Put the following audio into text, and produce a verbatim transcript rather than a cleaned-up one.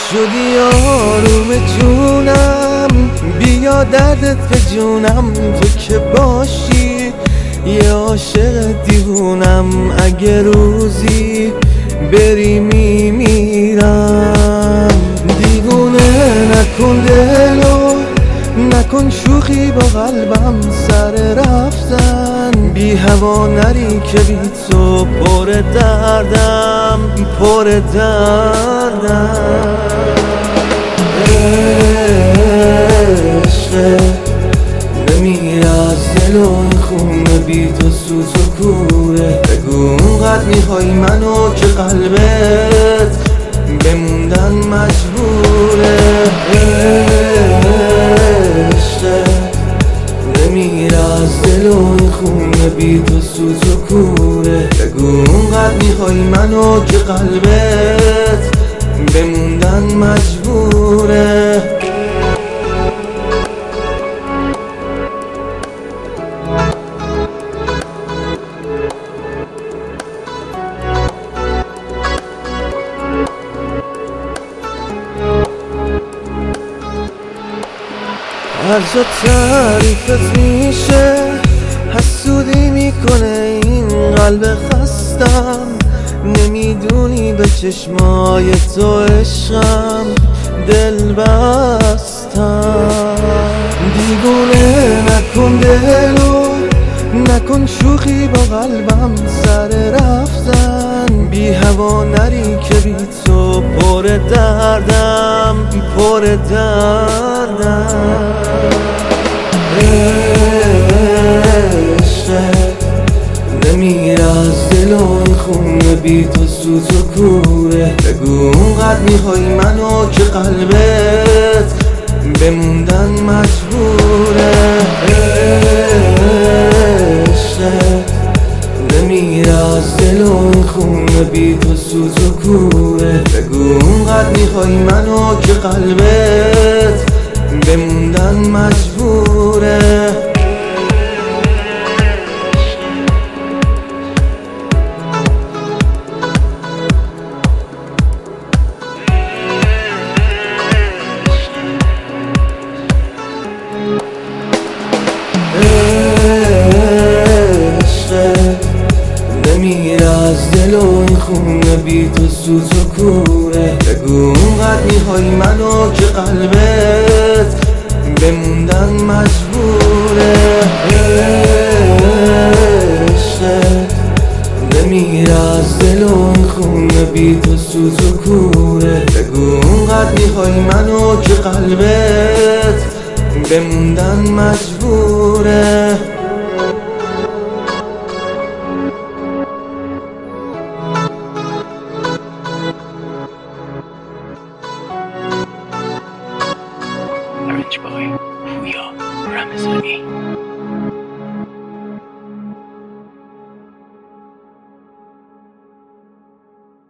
شدی آروم جونم، بیا دردت به جونم. تو که باشی یه عاشق دیوونم، اگه روزی بری میمیرم. دیوونه نکن دلو، نکن شوخی با قلبم، سر رفتن بی هوا نری که بی تو پر دردم، پر دردم. عشق نمیره از دل و خون، بی تو سوز و کوره. بگو اونقدر میخوای منو که قلبت بموندن مجبوره. عشق نمیره از دل و خون، بی تو سوز و کوره. بگو اونقدر میخوای منو که قلبت بموندن مجبوره. هر جا تعریفت میشه حسودی میکنه این قلب خستم. نمیدونی به چشمای تو عشقم دل بستم. دیوونه نکن دلو، نکن شوخی با قلبم، سر رفتن بی هوا نری که بی تو پر دردم، پر دردم. عشق نمیره از دل و خون، بی تو سوز و کوره. بگو اونقدر میخوای منو که قلبت بموندن مجبوره. عشق نمیره از دل و خون، بی تو سوز و کوره. بگو اونقدر میخوای منو که قلبت بموندن مجبوره. نمیره از دل و خون، بی تو سوز و کوره. بگو اونقدر میخوای منو که قلبت بموندن مجبوره. عشق نمیره از دل و خون، بی تو سوز و کوره. بگو اونقدر میخوای منو که قلبت بموندن مجبوره. Orange Boy, Puya, Ramazani.